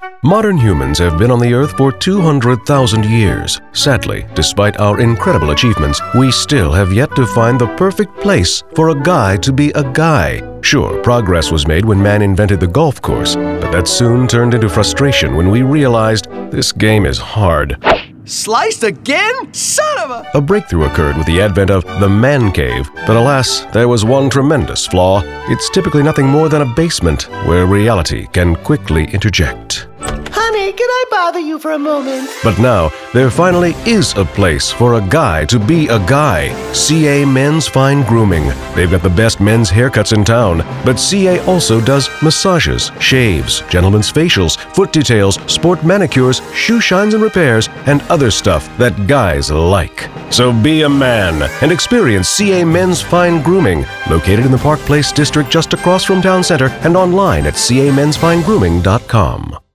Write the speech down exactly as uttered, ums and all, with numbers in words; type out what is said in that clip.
Modern humans have been on the Earth for two hundred thousand years. Sadly, despite our incredible achievements, we still have yet to find the perfect place for a guy to be a guy. Sure, progress was made when man invented the golf course, but that soon turned into frustration when we realized this game is hard. Sliced again? Son of a... A breakthrough occurred with the advent of the man cave, but alas, there was one tremendous flaw. It's typically nothing more than a basement where reality can quickly interject. Honey, can I bother you for a moment? But now, there finally is a place for a guy to be a guy. C A Men's Fine Grooming. They've got the best men's haircuts in town, but C A also does massages, shaves, gentlemen's facials, foot details, sport manicures, shoe shines and repairs, and other stuff that guys like. So be a man and experience C A Men's Fine Grooming, located in the Park Place district just across from Town Center and online at C A mens fine grooming dot com.